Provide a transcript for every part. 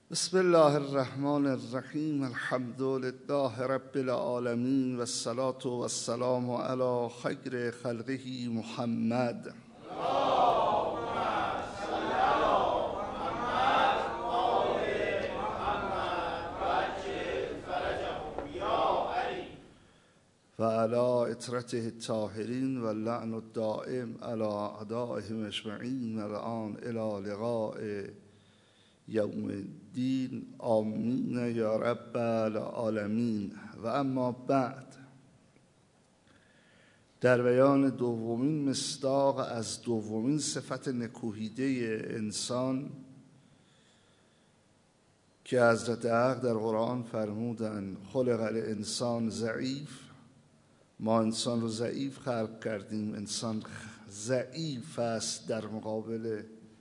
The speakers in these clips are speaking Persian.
بسم الله الرحمن الرحیم. الحمد لله رب العالمین و الصلاة و السلام علی خیر خلقه محمد. و علی اطرته الطاهرین و اللعن الدائم علی اعدائهم اجمعین و الان الی لقاء یوم الدین. آمین یا رب العالمین. و اما بعد، در بیان دومین مصداق از دومین صفت نکوهیده انسان که حضرت حق در قرآن فرمودن خلق الانسان ضعیف، ما انسان رو ضعیف خلق کردیم. انسان ضعیف است در مقابل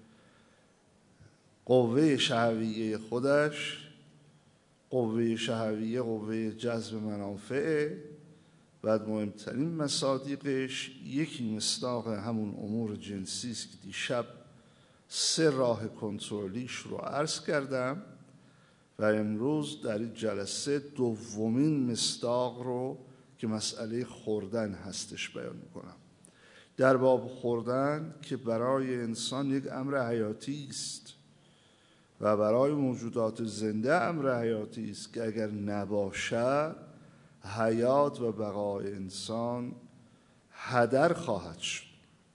قوه شهویه خودش. قوه شهویه قوه جذب منافعه. بعد مهمترین مصادیقش یکی مصداق همون امور جنسی است که دیشب 3 راه کنترلیش رو عرض کردم و امروز در این جلسه دومین مصداق رو که مسئله خوردن هستش بیان میکنم. در باب خوردن که برای انسان یک امر حیاتی است و برای موجودات زنده امر حیاتی است که اگر نباشد حیات و بقای انسان هدر خواهد شد.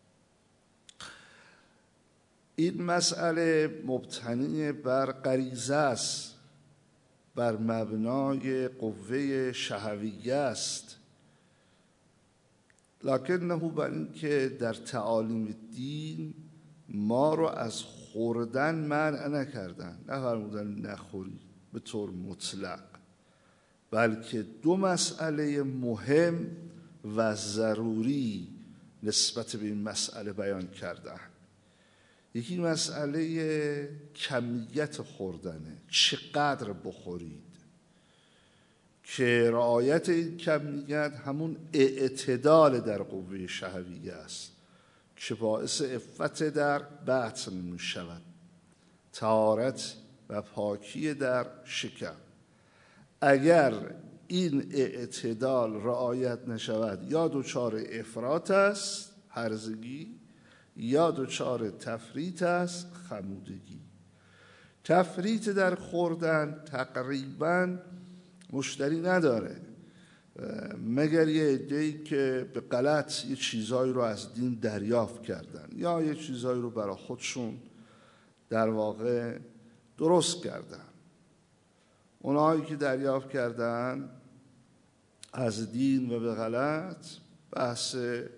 این مسئله مبتنی بر غریزه است، بر مبنای قوه شهویه است، لکنه بر این که در تعالیم دین ما رو از خوردن منع نکردن، نفرمودن نخوری به طور مطلق، بلکه 2 مسئله مهم و ضروری نسبت به این مسئله بیان کردن. یکی مسئله کمیت خوردنه، چقدر بخورید، که رعایت این کمیت همون اعتدال در قوه شهویه است که باعث عفت در بطن می شود، طهارت و پاکی در شکم. اگر این اعتدال رعایت نشود یا دچار افراط است هرزگی، یا دچار تفریط است خمودگی. تفریط در خوردن تقریباً مشتری نداره، مگر یه عده‌ای که به غلط یه چیزایی رو از دین دریافت کردن یا یه چیزایی رو برای خودشون در واقع درست کردن. اونایی که دریافت کردن از دین و به غلط بحث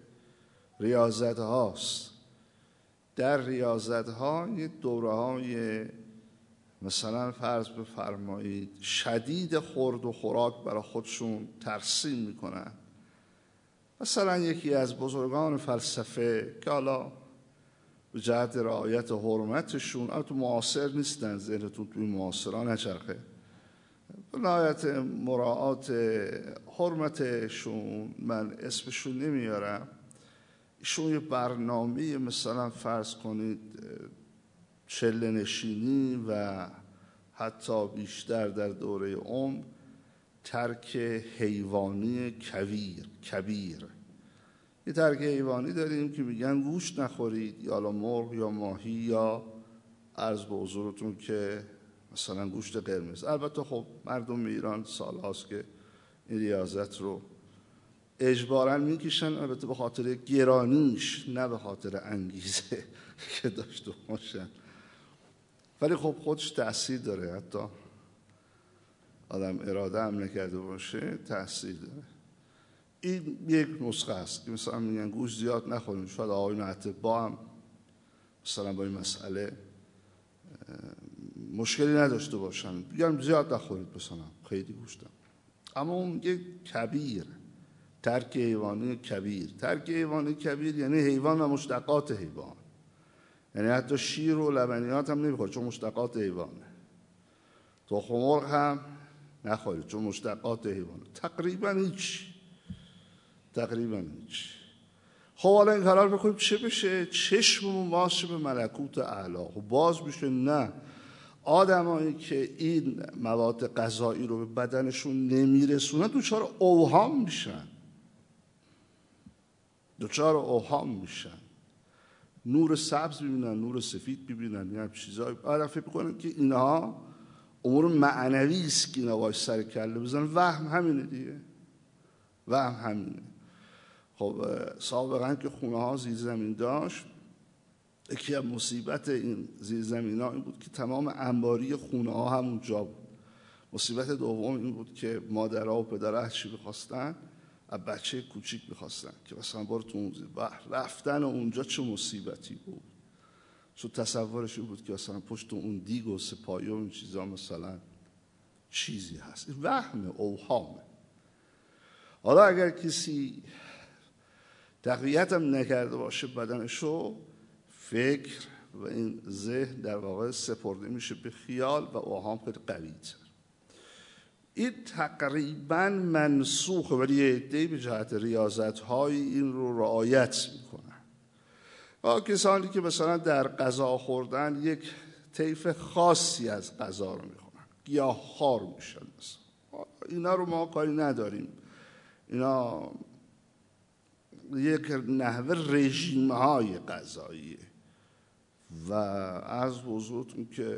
ریاضت هاست. در ریاضت ها یه دوره های مثلا فرض بفرمایید شدید خورد و خوراک برای خودشون ترسیم میکنن. مثلا یکی از بزرگان فلسفه که حالا به جهت رعایت حرمتشون تو معاصر نیستن، ذهنتون توی معاصران نچرخه، به رعایت مراعات حرمتشون من اسمشون نمیارم، ایشون یه برنامه مثلا فرض کنید چله نشینی و حتی بیشتر در دوره عمر ترک حیوانی کبیر. یه ترک حیوانی داریم که میگن گوشت نخورید، یا مرغ یا ماهی یا عرض به حضورتون که مثلا گوشت قرمز. البته خب مردم ایران سال هاست که این ریاضت رو اجباراً میکشن، البته به خاطر گرانیش نه به خاطر انگیزه که داشته باشن، ولی خب خودش تأثیر داره. حتی آدم اراده هم نکرده باشه تأثیر داره. این یک نسخه است که مثلا میگن گوشت زیاد نخوریم. شاید آقایون اطباء هم مثلا با این مسئله مشکلی نداشته باشن، بگم زیاد نخورید مثلا خیلی گوشتم. اما اون یک کبیر، ترک حیوانی کبیر. ترک حیوانی کبیر یعنی حیوان و مشتقات حیوان، یعنی حتی شیر و لبنیات هم نمیخورید چون مشتقات حیوانه. تخم مرغ هم نخورید چون مشتقات حیوانه. تقریبا هیچ. خب حالا این قرار بکنیم چه بشه؟ چشممون باز به ملکوت اعلی. خب باز بشه؟ نه. آدمایی که این مواد غذایی رو به بدنشون نمیرسونن دچار اوهام میشن، نور سبز ببینن، نور سفید ببینن، یه چیزایی آدم فکر میکنن که اینها امور معنوی است که اینا باید سر کله بزنن. وهم همینه دیگه، وهم همینه. خب سابقا که خونه ها زیر زمین داشت، یکی از مصیبت این زیر زمین ها این بود که تمام انباری خونه ها همونجا بود. مصیبت دوم این بود که مادرها و پدرها چی بخواستن؟ از بچه کوچیک بخواستن که مثلا برو تو اون زیر رفتن اونجا چه مصیبتی بود. چون تصورش این بود که مثلا پشت اون دیگ و سپایه و این چیزا مثلا چیزی هست. این وهم، اوهامه. حالا اگر کسی تقویت هم نکرده باشه بدنشو، فکر و این ذهن در واقع سپرده میشه به خیال و اوهام خیلی قوی‌تر. این تقریبا منسوخه، ولی یه عده‌ای به جهت ریاضت‌های این رو رعایت میکنن. کسانی که مثلا در غذا خوردن یک طیف خاصی از غذا رو میخورن، گیاهخوار میشن مثلا، اینا رو ما کاری نداریم، اینا یک نحوه رژیم‌های غذاییه و از حضورتون که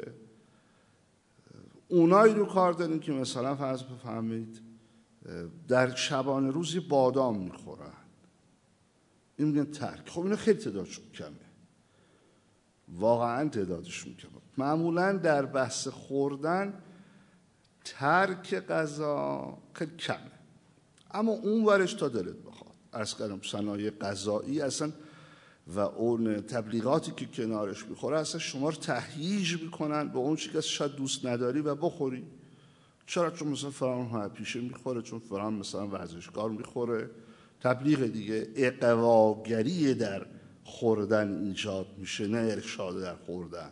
اونایی رو کار داریم که مثلا فرض بفهمید در شبانه روز بادام میخورن، این میگن ترک. خب اینا خیلی تعدادشون کمه، واقعا تعدادشون کمه. معمولا در بحث خوردن ترک غذا خیلی کمه، اما اون ورش تا دلت بخواد. عرض کردم صنایع غذایی اصلا و اون تبلیغاتی که کنارش میخوره اصلا شما رو تهییج میکنن به اون چیزی که شاید دوست نداری و بخوری. چرا؟ چون مثلا فلان هنرپیشه میخوره، چون فلان مثلا ورزشکار میخوره. تبلیغ دیگه، اقواگری در خوردن ایجاد میشه، نه ارشاد در خوردن.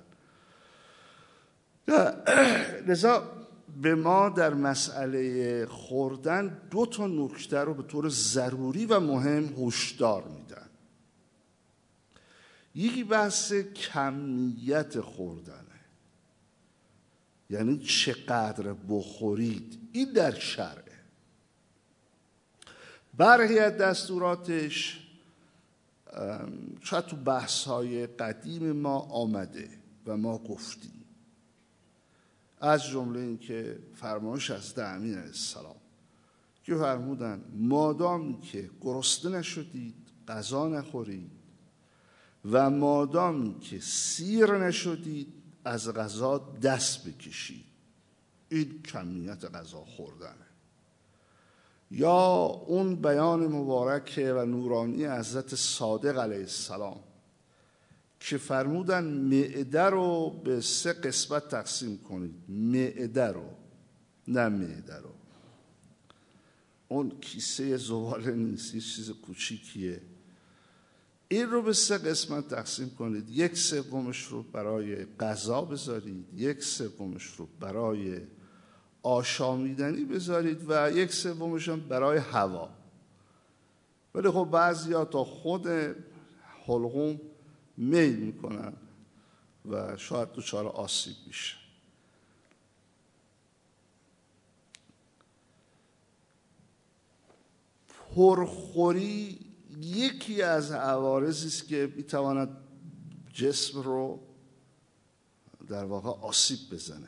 لذا به ما در مسئله خوردن 2 تا نکته رو به طور ضروری و مهم هشدار میدن. یکی بحث کمیت خوردنه، یعنی چقدر بخورید. این در شرعه. برخی از دستوراتش شاید تو بحث‌های قدیم ما آمده و ما گفتیم، از جمله این که فرمایش از امین علیه السلام که فرمودن مادامی که گرسنه نشدید غذا نخورید و مادامی که سیر نشدید از غذا دست بکشید. این کمیت غذا خوردنه. یا اون بیان مبارک و نورانی حضرت صادق علیه السلام که فرمودن معده رو به 3 قسمت تقسیم کنید. معده رو، نه معده رو، اون کیسه زباله نیست، یه چیز کوچیکیه. این رو به 3 قسمت تقسیم کنید. 1/3 رو برای غذا بذارید، 1/3 رو برای آشامیدنی بذارید و 1/3 هم برای هوا. ولی خب بعضیا تا خود حلقوم میل میکنن و شاید دچار آسیب میشه. پرخوری یکی از عوارضی است که میتواند جسم رو در واقع آسیب بزنه.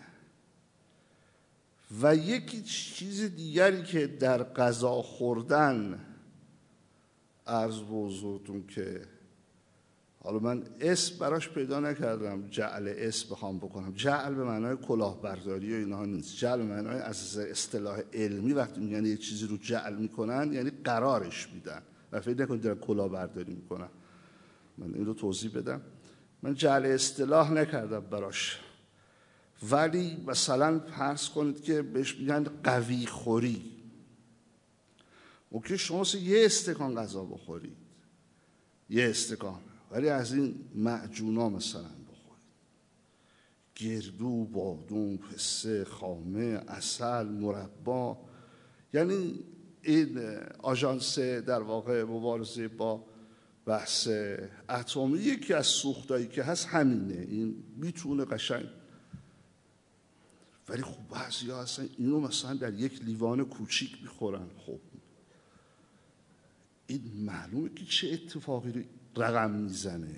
و یکی چیز دیگری که در غذا خوردن عرض به حضورتون که حالا من اسم براش پیدا نکردم، جعل اسم بخوام بکنم. جعل به معنای کلاهبرداری و اینها نیست. جعل به معنای از اصطلاح علمی وقتی میگن یه چیزی رو جعل میکنن یعنی قرارش میدن و فکر نکنید دارن کلاهبرداری میکنن. من این رو توضیح بدم. من جعل اصطلاح نکردم براش، ولی مثلا فرض کنید که بهش میگن قوی خوری. اوکی، شما یه استکان غذا بخورید، یه استکان، ولی از این معجونا مثلا بخورید. گردو، بادوم، پسته، خامه، عسل، مربا. یعنی این آژانس در واقع مبارزه با بحث اتمی یکی از سوختایی که هست همینه. این میتونه قشنگ ولی خب بعضیا اصلا اینو مثلا در یک لیوان کوچیک میخورن. خب این معلومه که چه اتفاقی رو رقم میزنه.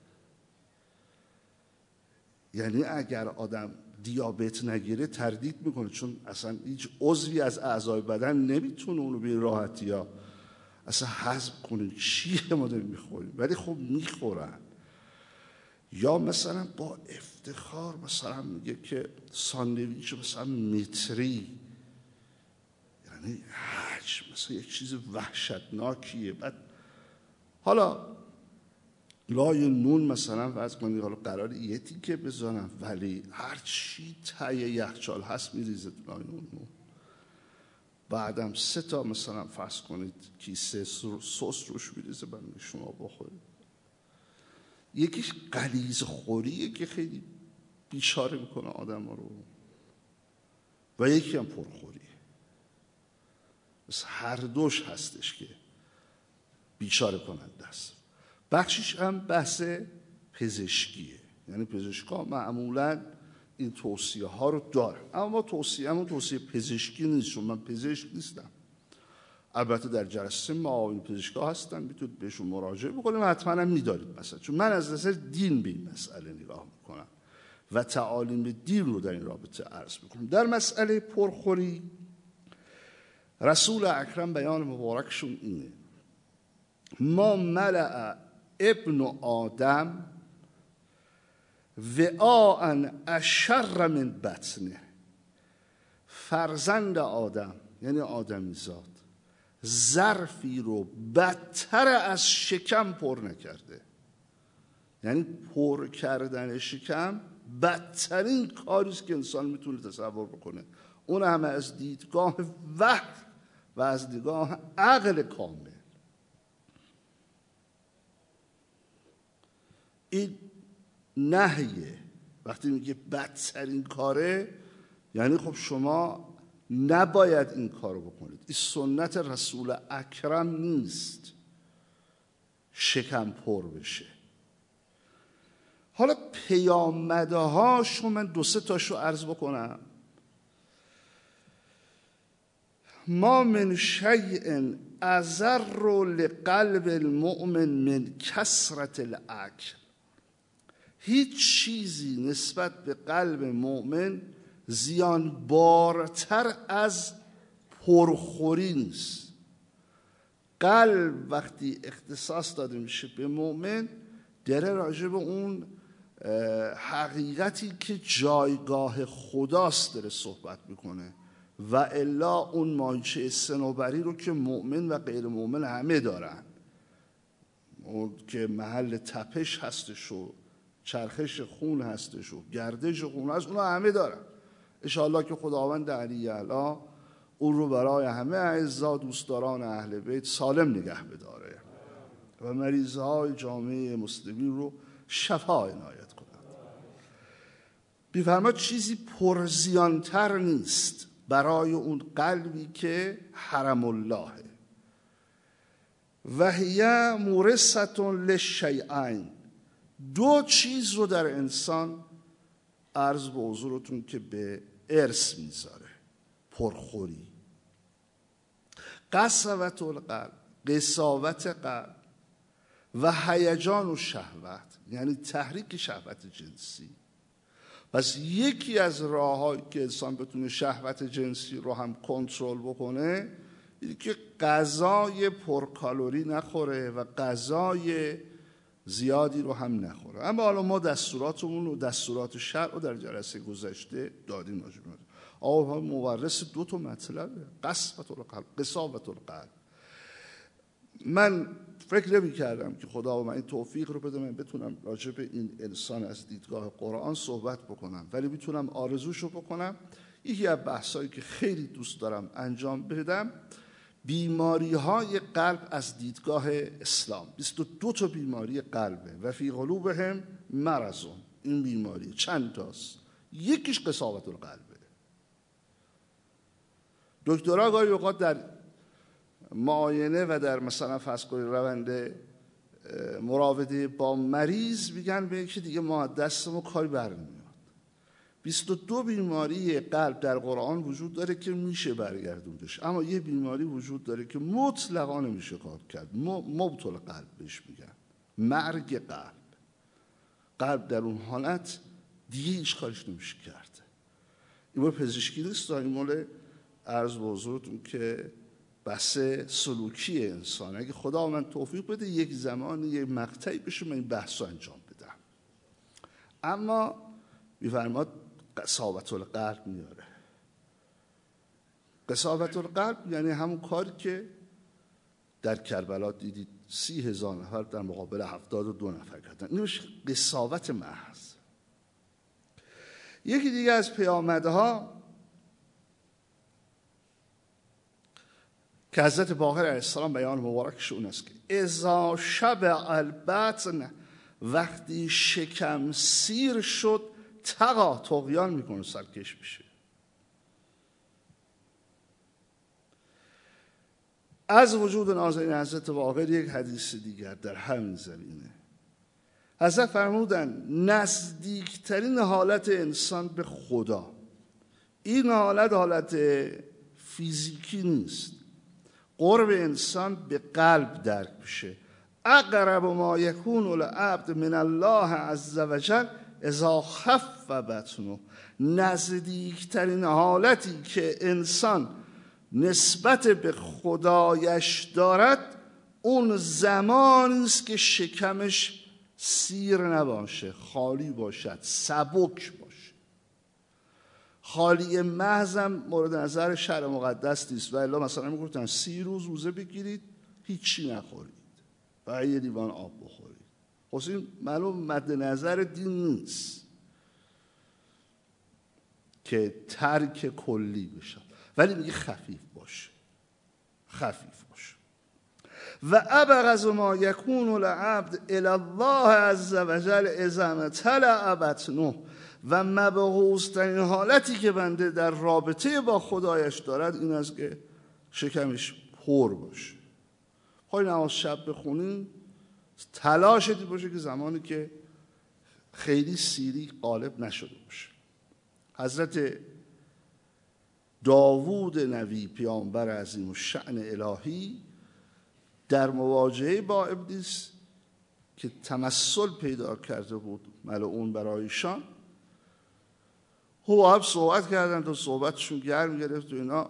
یعنی اگر آدم دیابت نگیره تردید میکنه، چون اصلا هیچ عضوی از اعضای بدن نمیتونه اونو به راحتی ها اصلا هضم کنه. چیه ما داریم میخوریم؟ ولی خب میخورن. یا مثلا با افتخار مثلا میگه که ساندویچ مثلا متری، یعنی حجم مثلا یک چیز وحشتناکیه. بعد حالا لای نون مثلا واسه کنید حالا قرار یه تیکه بزنم، ولی هر چی ته یخچال هست میریزه لای نون. بعدم 3 تا مثلا فرض کنید کیسه سس روش میریزه بعد شما بخورید. یکیش غلیظ خوریه که خیلی بیچاره میکنه آدم رو، و یکی هم پرخوریه. مثل هر دوش هستش که بیچاره کننده است. بخشش هم بحث پزشکیه، یعنی پزشکا معمولا این توصیه ها رو داره، اما توصیه پزشکی نیست، چون من پزشک نیستم. البته در جلسه معاون پزشکا هستن، میتونید بهشون مراجعه بکنید، حتما هم میدارید مثلا، چون من از نظر دین به این مسئله نگاه میکنم و تعالیم دین رو در این رابطه عرض میکنم. در مسئله پرخوری رسول اکرم بیان مبارکشون اینه: ما ملأ ابن آدم وعاء اشر من بطنه. فرزند آدم یعنی آدمیزاد ظرفی رو بدتر از شکم پر نکرده. یعنی پر کردن شکم بدترین کاریست که انسان میتونه تصور بکنه، اون هم از دیدگاه وحی و از دیدگاه عقل کامل. این نهیه. وقتی میگه بدترین کاره یعنی خب شما نباید این کارو بکنید. این سنت رسول اکرم نیست شکم پر بشه. حالا پیامده هاشو من 2-3 تاشو عرض بکنم. ما من شیء اضر لقلب المؤمن من کثرة الاکل. هیچ چیزی نسبت به قلب مؤمن زیان بارتر از پرخوری نیست. قلب وقتی اختصاص داده میشه به مؤمن داره راجع به اون حقیقتی که جایگاه خداست داره صحبت میکنه، و الا اون مایچه صنوبری رو که مؤمن و غیر مؤمن همه دارن، اون که محل تپش هستش و چرخش خون هستش و گردش خون هست، اونا همه دارن. انشاءالله که خداوند علی اعلی اون رو برای همه اعزا دوستداران اهل بیت سالم نگه بداره و مریضهای جامعه مسلمین رو شفا عنایت کنند. می‌فرماد چیزی پرزیانتر نیست برای اون قلبی که حرم الله و هی مورثة للشیئین. 2 چیز رو در انسان عرض به حضورتون که به ارث میذاره: پرخوری، قسوت القلب، قساوت قلب، و هیجان و شهوت، یعنی تحریک شهوت جنسی. پس یکی از راه‌هایی که انسان بتونه شهوت جنسی رو هم کنترل بکنه اینه که غذای پرکالری نخوره و غذای زیادی رو هم نخوره. اما حالا ما دستوراتمون و دستورات شرع رو در جلسه گذشته دادیم. آقا مورث 2 تا مطلبه: قسوت القلب، قساوت القلب. من فکر نمی کردم که خدا به من این توفیق رو بده من بتونم راجع به این انسان از دیدگاه قرآن صحبت بکنم، ولی میتونم آرزوشو بکنم. یکی از بحثایی که خیلی دوست دارم انجام بدم بیماری های قلب از دیدگاه اسلام. 22 تا بیماری قلبه و فی قلوبهم مرض. این بیماری چند تاست؟ یکیش قساوت القلبه. دکترها گاهی اوقات در معاینه و در مثلا فرض کنید روند مراوده با مریض میگن به یکی دیگه ما دستمون کاری بر نمیاد. 22 بیماری قلب در قرآن وجود داره که میشه برگردوندش، اما یه بیماری وجود داره که مطلقا نمیشه کار کرد. موت القلب بهش میگن، مرگ قلب. قلب در اون حالت دیگه هیچ کارش نمیشه کرد. این مال پزشکی نیست، این مال عرض به حضورتون که بحث سلوکی انسان. اگه خدا من توفیق بده یک زمانی یک مقطعی بشه من این بحث رو انجام بدم. اما میفرماد قساوت القلب میاره. قساوت القلب یعنی همون کاری که در کربلا دیدید 30,000 نفر در مقابل 72 نفر کردن. این میشه قساوت محض. یکی دیگه از پیامدها که حضرت باقر علیه السلام بیان مبارکشون است که اذا شبع البطن، وقتی شکم سیر شد تقا، طغیان میکنه، سرکش میشه. از وجود نازنین حضرت باقر یک حدیث دیگر در همین زمینه. حضرت فرمودن نزدیکترین حالت انسان به خدا، این حالت فیزیکی نیست. قرب انسان به قلب درک میشه. اقرب ما یکون العبد من الله عز وجل اذا خف بطنه، نزدیکترین حالتی که انسان نسبت به خدایش دارد اون زمانی است که شکمش سیر نباشه، خالی باشد، سبک باشه. خالی محضم مورد نظر شرع مقدس نیست. و الا مثلا میگفتن 30 روز روزه بگیرید هیچی نخورید و یه لیوان آب بخورید. خب این معلوم مد نظر دین نیست که ترک کلی بشه، ولی میگه خفیف باشه، خفیف باشه. و ابغض ما یکون العبد الی الله عز وجل اذا امتلأ بطنه، و مبغوض‌ترین حالتی که بنده در رابطه با خدایش دارد این است که شکمش پر باشه. خواهی نماز شب بخونین تلاشتی باشه که زمانی که خیلی سیری غالب نشده باشه. حضرت داوود نبی پیامبر عظیم الشأن الهی در مواجهه با ابلیس که تمثل پیدا کرده بود ملعون برایشان، هم صحبت کردن تا صحبتشون گرم گرفت و اینا.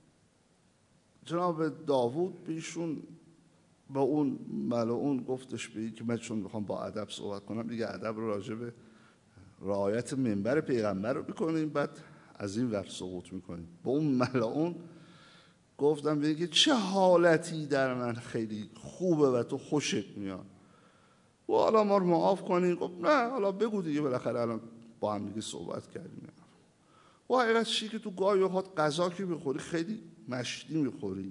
جناب داوود بیشون با اون ملعون گفتش به که من چون میخوام با ادب صحبت کنم دیگه ادب رو راجع به رعایت منبر پیغمبر رو بکنیم، بعد از این ور سقوط میکنیم. با اون ملعون گفتم بگه چه حالتی در من خیلی خوبه و تو خوشت میاد و حالا ما رو معاف کنیم. گفت نه حالا بگو دیگه، بالاخره الان با هم دیگه صحبت کردیم. و حقیقت چی که تو گاهی اوقات غذا که میخوری خیلی مشتی میخوری،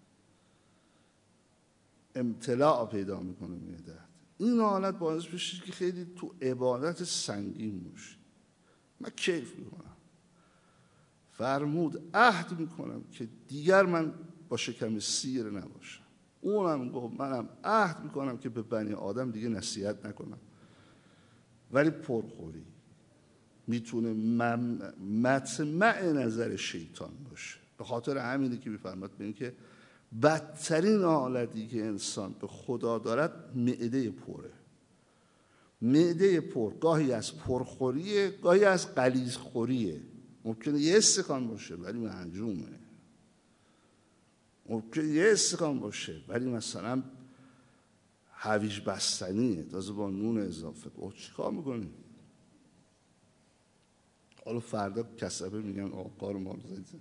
امتلاع پیدا میکنه معده‌ت. این حالت باعث بشه که خیلی تو عبادت سنگین باشی. من کیف میکنم. فرمود عهد میکنم که دیگر من با شکم سیر نباشم. اونم گفت منم عهد میکنم که به بنی آدم دیگه نصیحت نکنم، ولی پرخوری میتونه مطمع نظر شیطان باشه. به خاطر همینه که میفرماد ببین که بدترین حالتی که انسان به خدا دارد معده پره. معده پر گاهی از پرخوریه، گاهی از غلیظ خوریه. ممکنه یه استکان باشه ولی منجومه، ممکنه یه استکان باشه ولی مثلا هویج بستنیه، تازه با نون اضافه. چیکار میکنی؟ حالا فردا کسبه میگن آقا رو ما زدیم.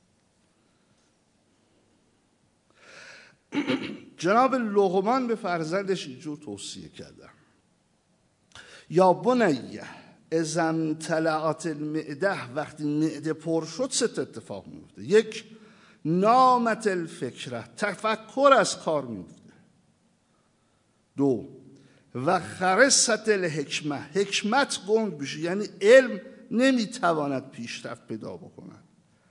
جناب لقمان به فرزندش اینجور توصیه کردن: یا بنیه اذا امتلأت المعده، وقتی معده پر شد 3 اتفاق میفته. 1 نامت الفکره، تفکر از کار میفته. 2 و خرست الحکمه، حکمت گنگ بشه، یعنی علم نمیتواند پیشرفت پیدا بکند.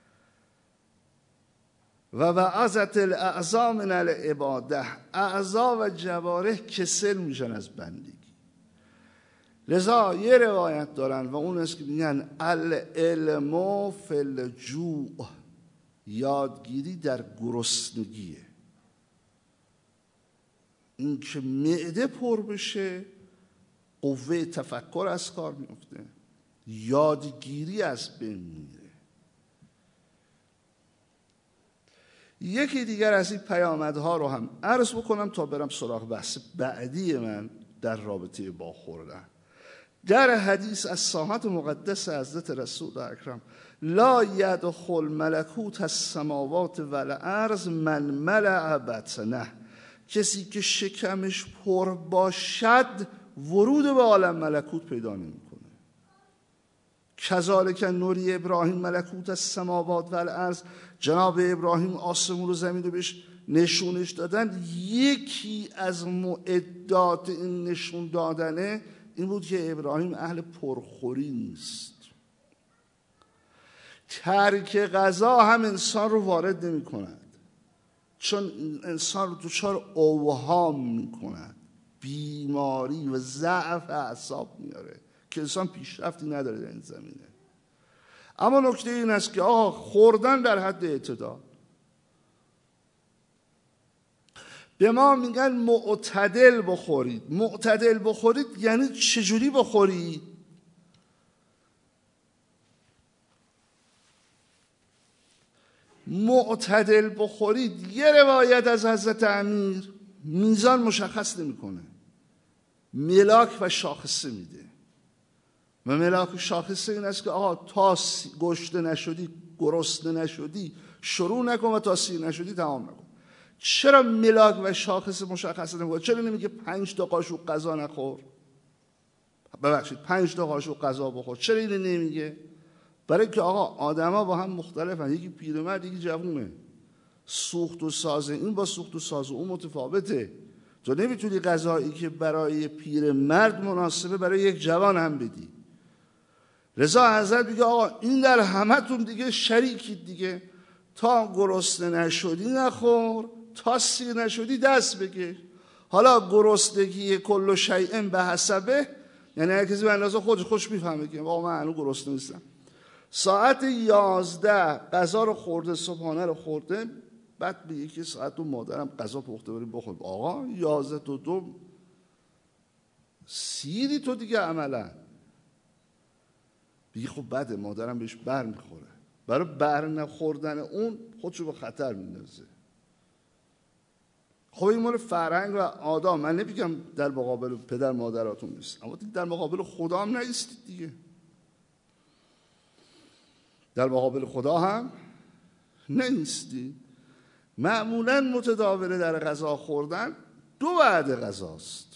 و وعظت الاعضاء من العباده، اعضا و جوارح کسل میشن از بندگی. لذا یه روایت دارن و اون است که میگن العلم فی الجوع، یادگیری در گرسنگیه. این که معده پر بشه قوه تفکر از کار میفته، یادگیری از بین میره. یکی دیگر از این پیامدها رو هم عرض بکنم تا برم سراغ بحث بعدی من در رابطه با خوردن. در حدیث از ساحت مقدس حضرت رسول اکرم لا یدخل ملکوت السماوات والارض من ملأ بطنه، کسی که شکمش پر باشد ورود به عالم ملکوت پیدا نمیکنه. کذالک نوری ابراهیم ملکوت السماوات والارض، جناب ابراهیم آسمون و زمین رو بهش نشونش دادن. یکی از معدات این نشون دادنه این بود که ابراهیم اهل پرخوری نیست. ترک غذا هم انسان رو وارد نمی کند، چون انسان رو دچار اوهام می کند، بیماری و ضعف اعصاب میاره که انسان پیشرفتی نداره در این زمینه. اما نکته این است که خوردن در حد اعتدال. به ما میگن معتدل بخورید. معتدل بخورید یعنی چجوری بخورید؟ معتدل بخورید، یه روایت از حضرت امیر میزان مشخص نمیکنه، ملاک و شاخصه میده. و ملاک و شاخصه این است که تا گشته نشدی، گرسنه نشدی شروع نکن و تا سیر نشدی تمام نکن. چرا ملاک و شاخصه مشخص نمیکنه؟ چرا نمیگه 5 تا قاشق غذا نخور؟ ببخشید 5 تا قاشق غذا بخور. چرا اینو نمیگه؟ برای که آدما با هم مختلفن، یکی پیرمرد یکی جوونه، سوخت و ساز این با سوخت و ساز اون متفاوته. تو نمیتونی غذایی که برای پیرمرد مناسبه برای یک جوان هم بدی. رضا حضرت میگه این در همتون دیگه شریکید دیگه، تا گرسنه نشدی نخور، تا سیر نشدی دست بکش. حالا گرسنگی کل شیء به حسبه، یعنی هر کسی به اندازه خودش میفهمه که من هنوز گرسنه نیستم. ساعت 11 غذا رو خورده، صبحانه رو خورده، بعد به یکی ساعت و مادرم غذا پخته بریم بخور. 11 تا 2 سیری تو دیگه عملا. بگی خب بده، مادرم بهش بر میخوره. برای بر نخوردن اون خودشو به خطر میندازه. خب این مال فرهنگ و آداب. من نمیگم در مقابل پدر مادراتون نیست، اما در مقابل خدا هم نیستید دیگه. در مقابل خدا هم نیستی. معمولا متداوله در غذا خوردن 2 وعده غذاست.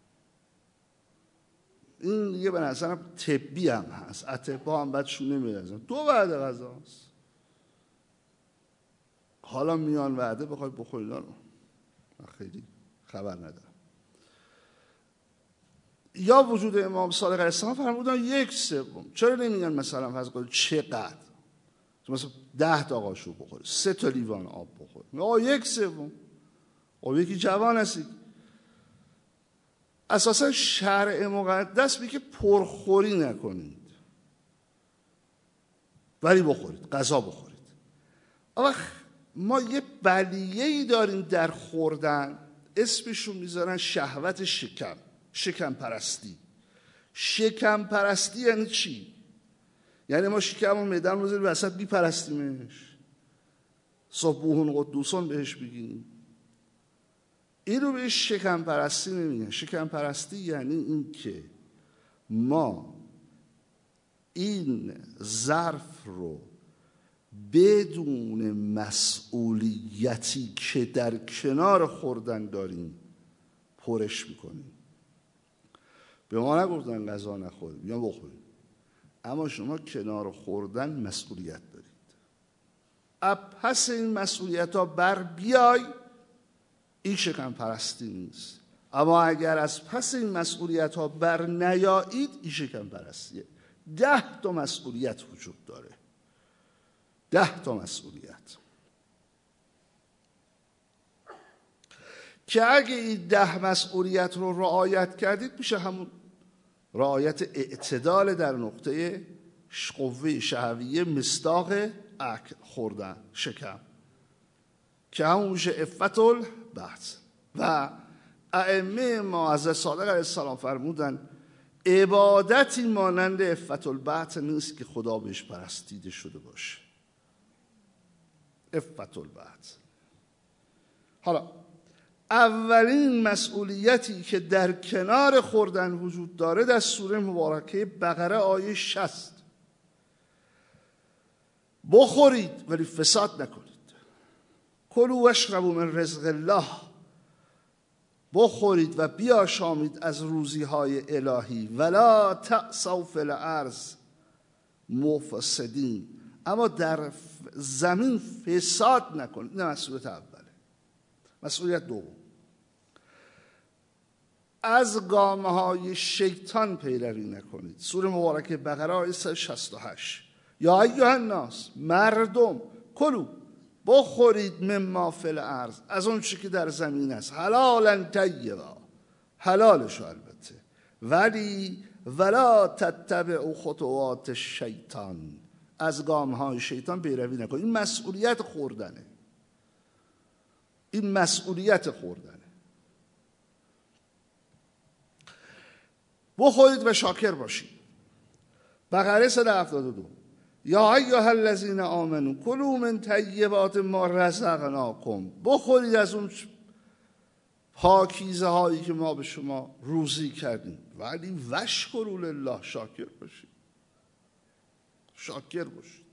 این دیگه به نظرم طبی هم هست، اطباء هم بدشون نمیرزن. 2 وعده غذاست. حالا میان وعده بخوای بخورید رو من خیلی خبر ندارم. یا وجود امام صادق علیه السلام فرمودن 1/3. چرا نمیگن مثلا فرض کنید چقدر؟ مثلا 10 تا قاشق بخوری، 3 تا لیوان آب بخوری، 1/3. یکی جوان هستی. اساسا شرع مقدس میگه پرخوری نکنید ولی بخورید، غذا بخورید. اما ما یه بلیه‌ای داریم در خوردن، اسمشو میذارن شهوت شکم پرستی. شکم پرستی یعنی چی؟ یعنی ما شکم و معده‌مون رو بذاریم وسط بی‌پرستیمش، صبحون قدوسون بهش بگیم. این رو بهش شکم پرستی نمیگن. شکم پرستی یعنی این که ما این ظرف رو بدون مسئولیتی که در کنار خوردن داریم پرش میکنیم. به ما نگفتن غذا نخوریم یا بخوریم، اما شما کنار خوردن مسئولیت دارید. پس این مسئولیت ها بر بیای، این شکم پرستی نیست. اما اگر از پس این مسئولیت ها بر نیایید، این شکم پرستیه. 10 تا مسئولیت وجود داره. 10 تا مسئولیت که اگه این 10 مسئولیت رو رعایت کردید میشه همون رعایت اعتدال در نقطه قوه شهویه مصداق اکل خوردن شکم که همون میشه عفت البطن. و ائمه معظم صادق علیه السلام فرمودن عبادتی مانند عفت البطن نیست که خدا بهش پرستیده شده باشه. عفت البطن. حالا اولین مسئولیتی که در کنار خوردن وجود داره در سوره مبارکه بقره آیه 60. بخورید ولی فساد نکنید. کلوا واشربوا من رزق الله. بخورید و بیاشامید از روزی‌های الهی. ولا تعثوا فی الارض مفسدین. اما در زمین فساد نکنید. این مسئولیت اوله. مسئولیت دوم، از گامه‌های شیطان پیروی نکنید. سوره مبارکه بقره آیه 168. یا ایها الناس، مردم، کلوا بخورید مما فی الارض، از اون چیزی که در زمین است، حلالا طیبا، حلالش البته، ولی ولا تتبعوا خطوات الشیطان، از گام‌های شیطان پیروی نکنید. این مسئولیت خوردنه. این مسئولیت خوردنه. بخورید و شاکر باشید. بقره 172. یا ایها الذین آمنوا کلوا من طیبات ما رزقناکم. بخورید از اون پاکیزه هایی که ما به شما روزی کردیم، ولی واشکروا لله، شاکر باشید. شاکر باشید.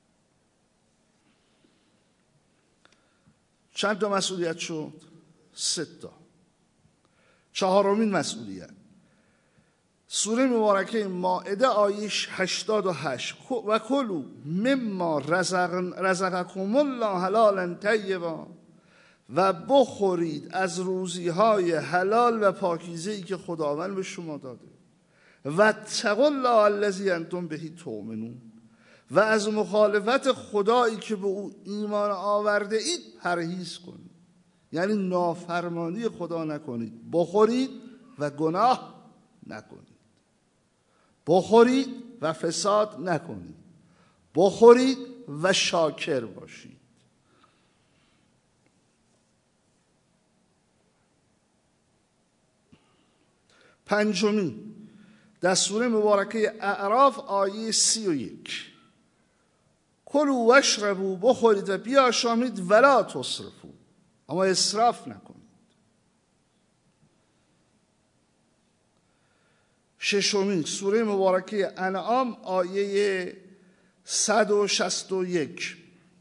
چند تا مسئولیت شد؟ 3 تا. چهارمین مسئولیت سوره مبارکه مائده آیه 88. و کلوا مما رزقکم الله حلالا طیبا. و بخورید از روزی‌های حلال و پاکیزه‌ای که خداوند به شما داده. و اتقوا الله الذی انتم به تؤمنون. و از مخالفت خدایی که به او ایمان آورده اید پرهیز کنید. یعنی نافرمانی خدا نکنید. بخورید و گناه نکنید. بخورید و فساد نکنید. بخورید و شاکر باشید. پنجمین در سوره مبارکه اعراف آیه 31. کلوا واشربوا، بخورید و بیاشامید، ولا تسرفوا، اما اسراف نکنید. ششمین سوره مبارکه انعام آیه 161.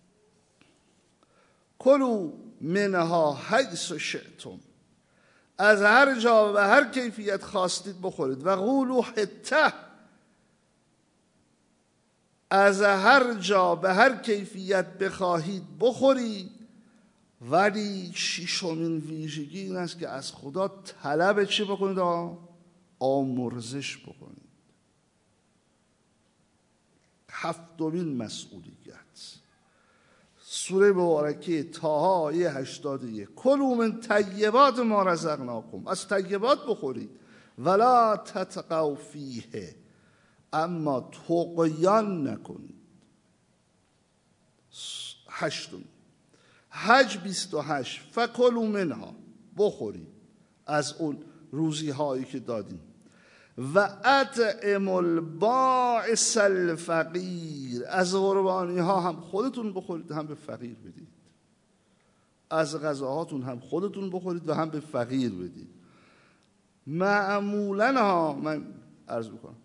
کلوا منها حیث شئتم، از هر جا و هر کیفیت خواستید بخورید. و قولوا حطه، از هر جا به هر کیفیت بخواهید بخورید. ولی ششمین ویژگی این است که از خدا طلب چی بکنید؟ آمرزش بکنید. هفتمین مسئولیت سوره مبارکه طه آیه 81. کلوا من طیبات ما رزقناکم، از طیبات بخورید. ولا تطغوا فیه، اما طغیان نکنید. هشتم حج 28. فکلوا منها، بخورید از اون روزی هایی که دادیم. و اطعموا البائس الفقیر، از قربانی ها هم خودتون بخورید هم به فقیر بدید. از غذاهاتون هم خودتون بخورید و هم به فقیر بدید. معمولا ها، من عرض میکنم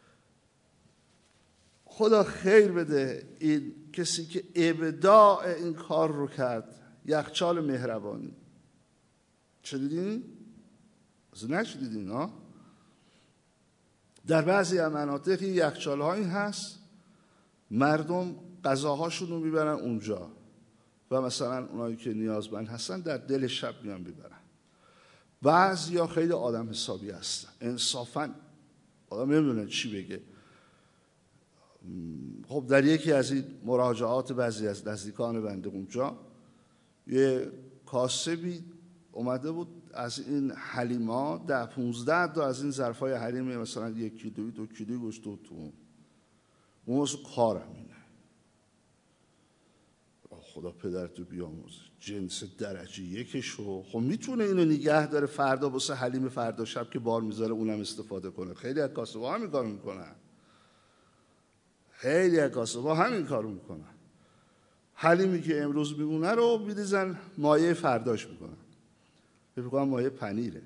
خدا خیر بده این کسی که ابداع این کار رو کرد، یخچال مهربانی. چه دیدین؟ نشدیدین ها؟ در بعضی مناطقی یخچال هایی هست مردم غذاهاشون رو میبرن اونجا و مثلا اونایی که نیازمند هستن در دل شب میان ببرن. بعضیا خیلی آدم حسابی هستن، انصافا آدم نمیدونه چی بگه. خب در یکی از این مراجعات بعضی از نزدیکان بنده اونجا یه کاسبی اومده بود از این حلیما 10-15 تا از این ظرفای حلیم مثلا 1 کیلویی 2 کیلویی گذاشته بود تو اون واسه کارم اینه. خدا پدرتو بیاموزه، جنس درجه 1شو خب میتونه اینو نگه داره فردا واسه حلیم فردا شب که بار میذاره اونم استفاده کنه. خیلی از کاسب‌ها همین کارو میکنن، خیلی از کاسب‌ها همین کارو میکنن. حلیمی که امروز میمونه رو میریزن مایه فرداش میکنن، فکر کنم مایه پنیره.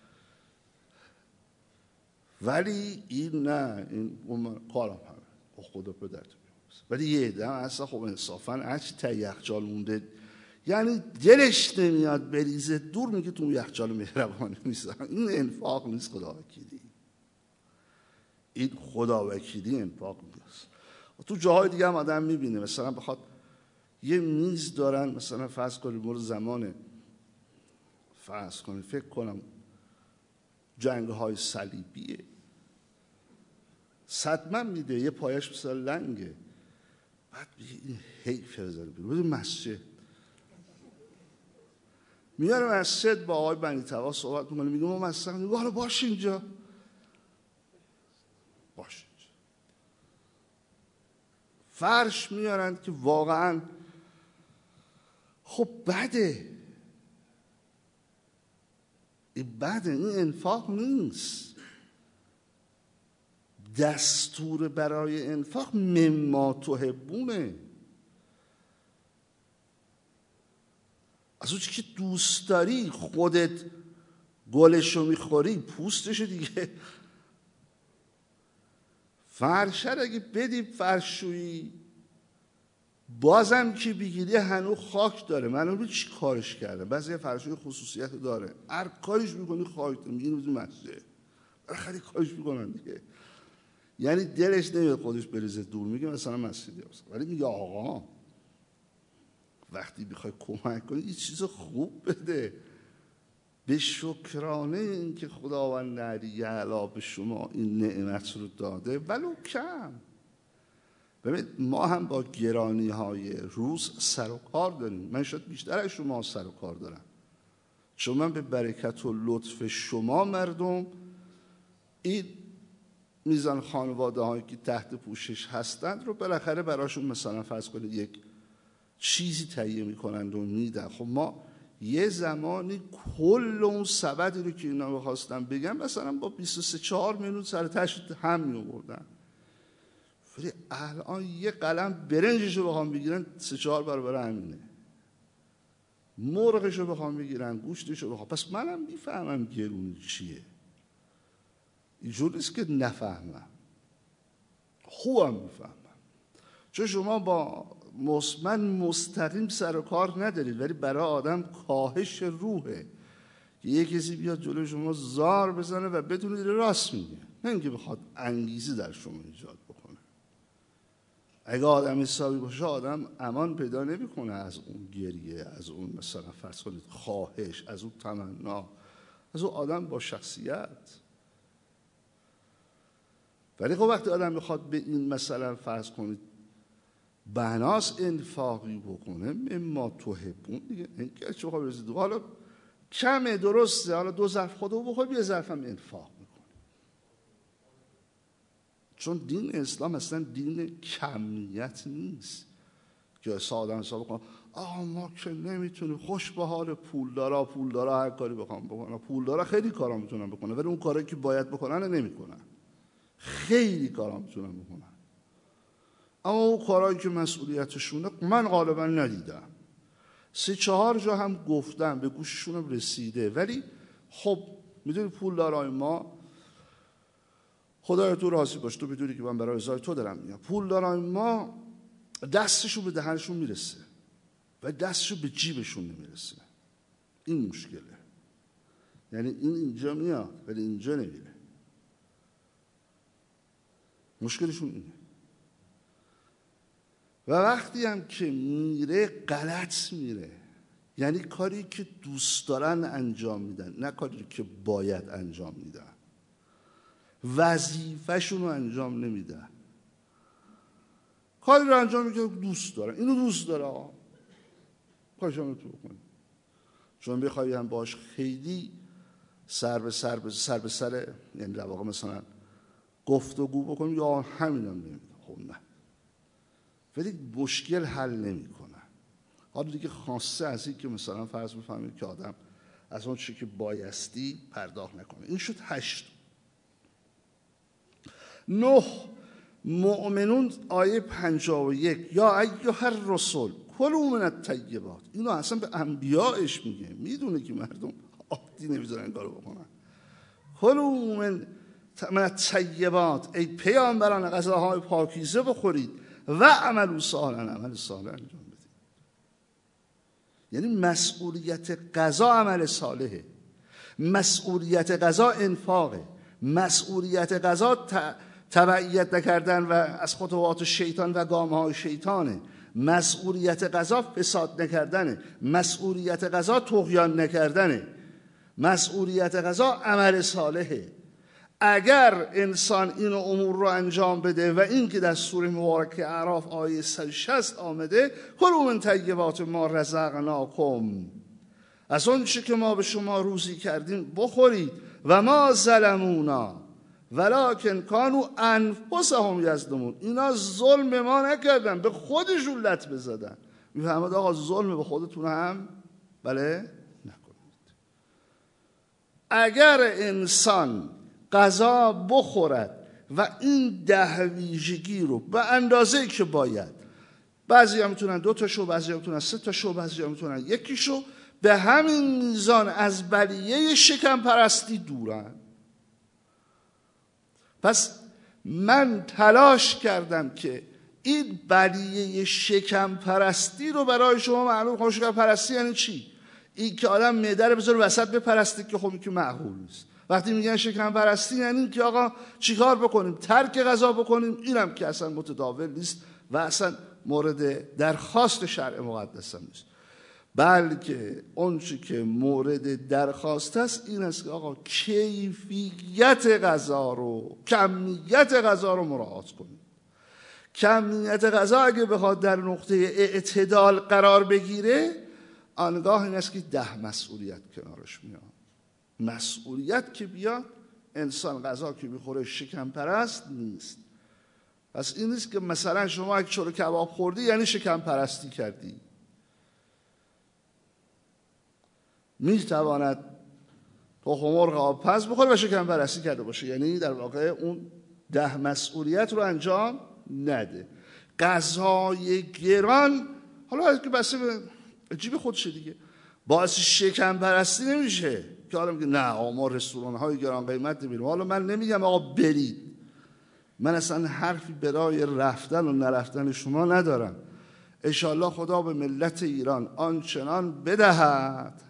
ولی این نه، این کارم همه خدا پدرتو بیاموزه. ولی یه عده اصلا خب انصافا هرچی تا یخچال مونده یعنی دلش نمیاد بریزه دور، میگه تو یخچال مهربانی نیست. این انفاق نیست، خداوکیلی. این خداوکیلی انفاق نیست. تو جاهای دیگه هم آدم میبینه مثلا بخواد یه میز دارن، مثلا فرض کنید مورد زمان فرض کنید فکر کنم جنگ‌های صلیبیه، صدمه میده یه پایش مثلا لنگه، بعد این حیفه بذاره بیرون مسجد. میاره مسجد با آقای بنی طوا صحبت میکنه، میگه ما مسجد میگه حالا باش اینجا، باش اینجا. فرش میارن که واقعا خب بده، این بده، این انفاق نیست. دستور برای انفاق مما تحبونه، از اون چی که دوست داری. خودت گلشو میخوری پوستشو دیگه. فرشر اگه بدی فرشویی بازم که بگیری هنوز خاک داره. معلومه چی کارش کرده. بعضی فرشوی خصوصیت داره، هر کاریش میکنی خاک داره، میگی روزی مسجد بالاخره کارش میکنن دیگه. یعنی دلش نمیاد خودش بریزه دور، میگه مثلا مسجدی هست. ولی میگه آقا وقتی بخوای کمک کنی یه چیز خوب بده، به شکرانه این که خداوند علی به شما این نعمت رو داده ولو کم. ببین ما هم با گرانی های روز سر و کار داریم. من شاید بیشتر از شما سر و کار دارم، چون من به برکت و لطف شما مردم این میزان خانواده هایی که تحت پوشش هستند رو بالاخره براشون مثلا فرض کنید یک چیزی تهیه میکنند و میدن. خب ما یه زمانی کل اون سبدی رو که اینا بخواستن بگم مثلا با 23-4 میلیون سر تشت هم میوردن، ولی الان یه قلم برنجش رو بخوام بگیرن 3-4 برابر همینه، مرغش رو بخوام بگیرن گوشتش رو بخوام. پس منم میفهمم گرونی چیه، اینجور نیست که نفهمم، خوبم میفهمم. چون شما با من مستقیم سر و کار ندارید، ولی برای آدم کاهش روحه که یه کسی بیاد جلوی شما زار بزنه و بدونید راست میگه، نه اینکه بخواد انگیزه در شما ایجاد بکنه. اگه آدم حسابی باشه آدم امان پیدا نمیکنه از اون گریه، از اون مثلا فرض کنید خواهش، از اون تمنا، از اون آدم با شخصیت. ولی خب وقتی آدم میخواد به این مثلا فرض کنید بناس انفاقی بکنه مما تحبون دیگه، این که چه بخواه برسید حالا کمه درسته، حالا 2 ظرف خودو بخواه یه ظرف هم انفاق میکنه. چون دین اسلام اصلا دین کمیت نیست که آدم حساب کنه ما که نمیتونیم، خوش به حال پولدارا هر کاری بخوام بکنن. پولدارا خیلی کارا میتونن بکنن ولی اون کاری که باید بکنن نمیکنن. خیلی کارا میتونن بکنن اما اون کارهایی که مسئولیتشونه من غالبا ندیدم. 3-4 جا هم گفتم به گوششونم رسیده. ولی خب میدونی پولدارای ما، خدای تو راضی باش، تو بدونی که من برای رضای تو دارم میگم، پولدارای ما دستشون به دهنشون میرسه و دستشون به جیبشون نمیرسه. این مشکله. یعنی این اینجا میاد ولی اینجا نمیره. مشکلشون اینه. و وقتی هم که میره غلط میره، یعنی کاری که دوست دارن انجام میدن نه کاری که باید انجام میدن، وظیفه‌شون رو انجام نمیدن، کاری رو انجام میدن دوست دارن. اینو دوست داره کارشون رو تو بکنی. چون بخوای هم باش خیلی سر به سر یعنی در واقع مثلا گفتگو بکنیم یا همینم نمیگه، خب نه، ولی مشکل حل نمیکنه. حالا دیگه خاصه از این که مثلا فرض بفهمید که آدم از اون چیزی که بایستی پرداخت نکنه. این شد 8. 9 مؤمنون آیه 51 یا ایها الرسول کلوا من الطیبات. اینو اصلا به انبیاءش میگه، میدونه که مردم عادی نمیذارن این کارو بکنن. کلوا من الطیبات، ای پیامبران غذاهای پاکیزه بخورید و عملوا صالحا، عمل صالح انجام بدید. یعنی مسئولیت غذا عمل صالحه، مسئولیت غذا انفاقه، مسئولیت غذا تبعیت نکردن و از خطوات شیطان و گامهای شیطانه، مسئولیت غذا فساد نکردنه، مسئولیت غذا طغیان نکردنه، مسئولیت غذا عمل صالحه. اگر انسان این امور رو انجام بده و این که در سوره مبارکه اعراف آیه 160 آمده کلوا من طیبات ما رزقناکم، از اون چه که ما به شما روزی کردیم بخورید، و ما ظلمونا ولکن کانوا انفسهم یظلمون، اینا ظلم به ما نکردن، به خودشون لط بزدن. میفهمید آقا ظلم به خودتون هم بله نکنید. اگر انسان غذا بخورد و این 10 ویژگی رو به اندازه‌ای که باید، بعضی هم میتونن 2 تاشو، بعضی هم میتونن 3 تاشو، بعضی هم میتونن 1 شو، به همین میزان از بلیه شکم پرستی دورن. پس من تلاش کردم که این بلیه شکم پرستی رو برای شما معلوم کنم. شکم پرستی یعنی چی؟ این که آدم معده رو بذاره وسط بپرسته، که خب این که معقول نیست. وقتی میگن شکم پرستی یعنی که آقا چیکار بکنیم؟ ترک غذا بکنیم. اینم که اصلا متداول نیست و اصلا مورد درخواست شرع مقدس هم نیست، بلکه اون چی که مورد درخواست است این است که آقا کیفیت غذا رو، کمیت غذا رو مراعات کنیم. کمیت غذا اگه بخواد در نقطه اعتدال قرار بگیره، آنگاه این است که 10 مسئولیت کنارش میاد. مسئولیت که بیاد، انسان غذا که میخوره شکم پرست نیست. پس این نیست که مثلا شما اگه چلو کباب خوردی یعنی شکم پرستی کردی. میتواند تخم مرغ آبپز بخوره و شکم پرستی کرده باشه، یعنی در واقع اون 10 مسئولیت رو انجام نده. غذای گران حالا از که بسته به جیب خودشه دیگه، باعث شکم پرستی نمیشه که حالا میگه نه آقا ما رستوران های گران قیمت نمیریم. حالا من نمیگم آقا برید، من اصلا حرفی برای رفتن و نرفتن شما ندارم. انشاءالله خدا به ملت ایران آنچنان بدهد،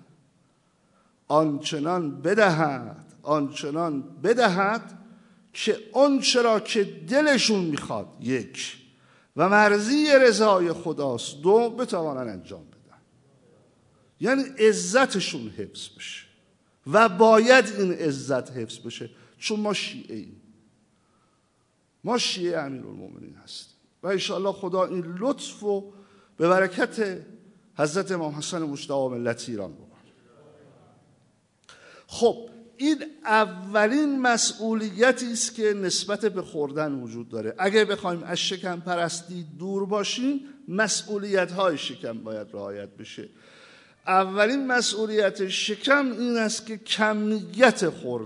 آنچنان بدهد، آنچنان بدهد که اون چرا که دلشون میخواد 1 و مرضی رضای خداست 2 بتوانن انجام بدن. یعنی عزتشون حفظ بشه و باید این عزت حفظ بشه، چون ما شیعه ایم، ما شیعه امیرالمومنین هستیم و انشاءالله خدا این لطف و به برکت حضرت امام حسن مجتبی ملت ایران بکنه. خب این اولین مسئولیتی است که نسبت به خوردن وجود داره. اگه بخوایم از شکم پرستی دور باشیم، مسئولیت‌های شکم باید رعایت بشه. اولین مسئولیت شکم این است که کمیت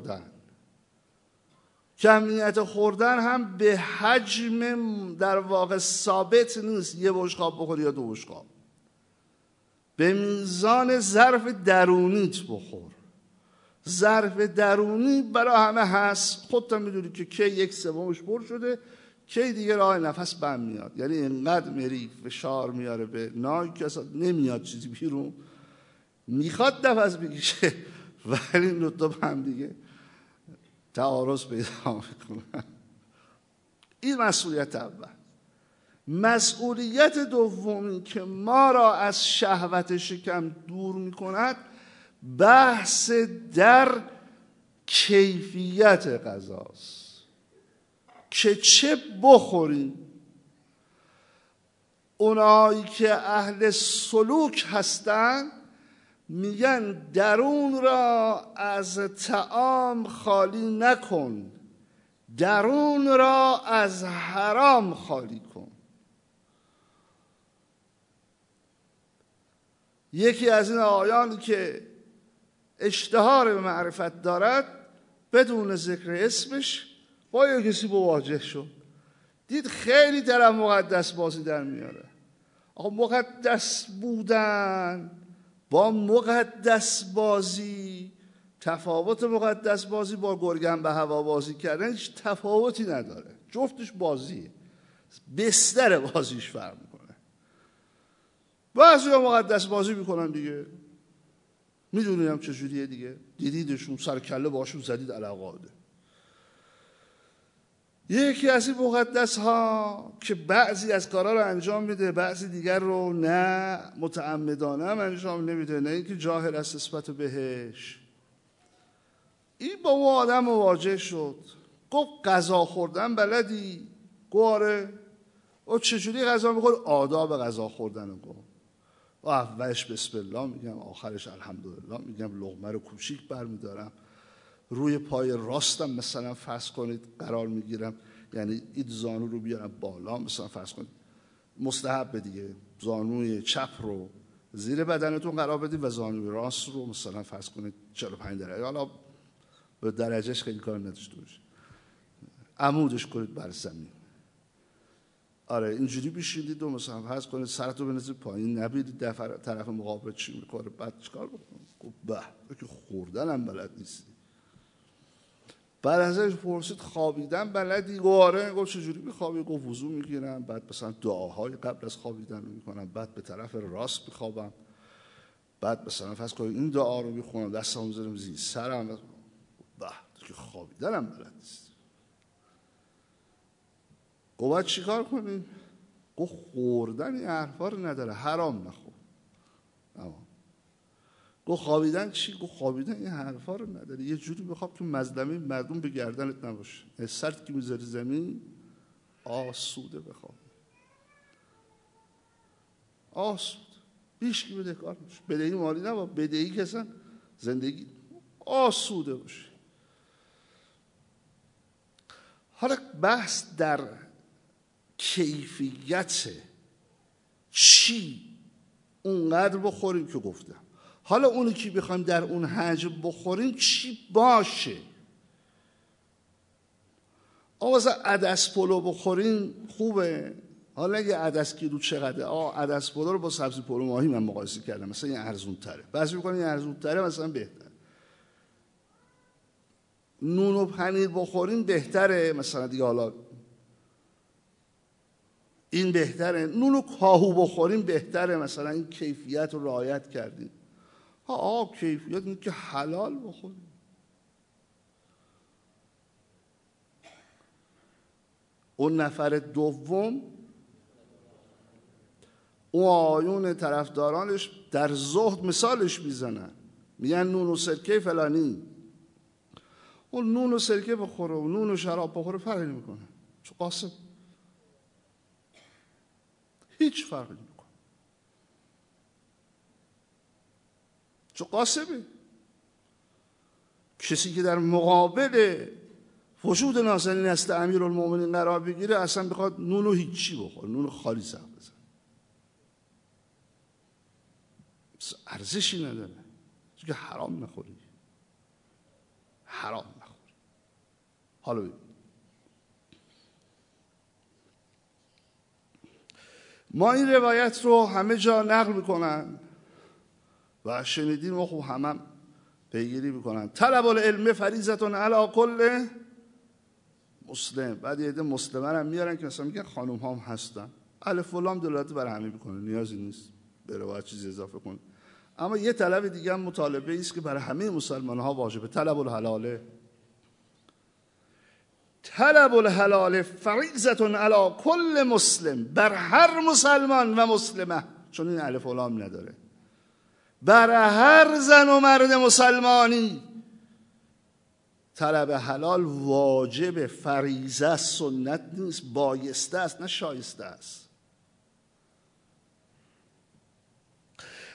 خوردن هم به حجم در واقع ثابت نیست، 1 بشقاب بخور یا 2 بشقاب، به میزان ظرف درونیت بخور. ظرف درونی برای همه هست، خودت میدونی که کی 1/3 پر شده، کی دیگه راه نفس بند میاد. یعنی اینقدر مریض فشار میاره به نای که اصلا نمیاد چیزی بیرون، میخواد نفس بکشه ولی این دو تا هم دیگه تعارض پیدا میکنن. این مسئولیت اول. مسئولیت دومی که ما را از شهوت شکم دور میکند، بحث در کیفیت غذاست که چه بخوریم. اونایی که اهل سلوک هستن میگن درون را از طعام خالی نکن، درون را از حرام خالی کن. یکی از این آیانی که اشتهار به معرفت دارد بدون ذکر اسمش با یک کسی مواجه شد، دید خیلی دلم مقدس بازی در میاره. آقا مقدس بودن با مقدس بازی، تفاوت مقدس بازی با گرگن به هوا بازی کردن هیچ تفاوتی نداره، جفتش بازیه، بستر بازیش فرق میکنه. بعضی ها مقدس بازی میکنن دیگه، میدونیم چجوریه دیگه، دیدیدشون سر کله باشون زدید علاقاده. یکی از این مقدس ها که بعضی از کارا رو انجام میده، بعضی دیگر رو نه متعمدانه هم انجام نمیده، نه اینکه جاهل است نسبت بهش. این با اون آدم مواجه شد، گفت غذا خوردن بلدی؟ گفت آره. او چجوری غذا میخوری؟ آداب غذا خوردن رو گفت. و اولش بسم الله میگم، آخرش الحمدلله میگم، لقمه رو کوچیک برمیدارم، روی پای راستم مثلا فرض کنید قرار میگیرم، یعنی این زانو رو بیارم بالا، مثلا فرض کنید مستحب دیگه، زانوی چپ رو زیر بدنتون قرار بدید و زانوی راست رو مثلا فرض کنید 45 درجه، حالا به درجهش خیلی کار نداشته باشه، عمودش کنید بر زمین. آره اینجوری بشینید و مثلا فرض کنید سرتو بنزید پایین، نبینید در طرف مقابل چی میکنه، بعد چیکار بکنید؟ گفت به که خوردنم بلد نیستی. بعد ازش پرسید خوابیدن بلدی؟ گفت آره. گفت چجوری میخوابی؟ گفت وضو میگیرم، بعد مثلا دعاهای قبل از خوابیدن رو میکنم، بعد به طرف راست میخوابم، بعد مثلا فرض کنید این دعا رو میخونم، دستمو میذارم زیر سرم. به که خوابیدنم بلد نیست. گفت باید چیکار کنی؟ گفت خوردن این حرفا رو نداره، حرام نخور. گفت خوابیدن چی؟ گفت خوابیدن این حرفا رو نداره، یه جوری بخواب تو مظلمه مردم به گردنت نباشه، سرت که میذاری زمین آسوده بخواب، آسود، هیچ کی بدهکار نباشه، بدهی مالی نباشه، بدهی که اصلا زندگی آسوده باشه. حالا بحث در کیفیت چی اونقدر بخوریم که گفتم. حالا اونی که بخوایم در اون حجم بخوریم چی باشه؟ مثلا عدس پلو بخوریم خوبه. حالا اگه عدس کیلو چقدره؟ عدس پلو رو با سبزی پلو ماهی من مقایسه کردم، مثلا این ارزون تره، بعضی میگن این ارزون تره، مثلا بهتره. نون و پنیر بخوریم بهتره مثلا دیگه، حالا این بهتره. نون و کاهو بخوریم بهتره مثلا، این کیفیت رو رعایت کردیم. کیفیت این که حلال بخوریم. اون نفر دوم، اون آیون طرفدارانش در زهد مثالش میزنن، میگن نون و سرکه فلانی. اون نون و سرکه بخوره و نون و شراب بخوره فرقی نمیکنه، چون قاسم هیچ فرقی نمیکنه، چون قاسمه. کسی که در مقابل وجود نازنین است امیرالمومنین قرار بگیره اصلا بخواد نون و هیچی بخوره، نون خالی سر بزن، ارزشی نداره، چون که حرام نخوری، حرام نخوری. حالا ببین ما این روایت رو همه جا نقل میکنن و شنیدیم و خوب هم پیگیری میکنن. طلب العلم فریضة علی کل مسلم. بعد یه عده مسلمه هم میارن که مثلا میگن خانم هم هستن، الف و لام دلالت بر همه میکنه، نیازی نیست به روایت چیزی اضافه کنه. اما یه طلب دیگه هم مطالبه است که برای همه مسلمان ها واجبه، طلب الحلال. طلب الحلال فریضة علی کل مسلم، بر هر مسلمان و مسلمه، چون این الف و لام نداره، بر هر زن و مرد مسلمانی طلب حلال واجب، فریضه است، سنت نیست، بایسته است نه شایسته است.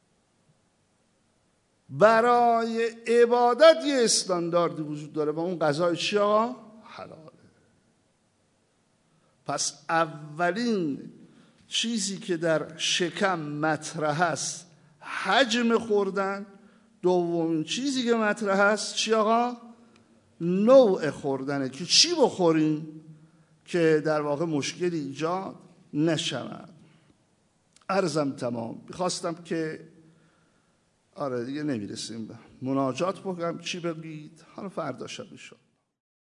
برای عبادت یه استانداردی وجود داره و اون غذای چی آقا؟ حلاله. پس اولین چیزی که در شکم مطرح است حجم خوردن، دومین چیزی که مطرح است چی آقا؟ نوع خوردنه که چی بخوریم که در واقع مشکلی ایجاد نشود. عرضم تمام. میخواستم که دیگه نمیرسیم مناجات بگم چی بگید، حالا فردا شب میشد.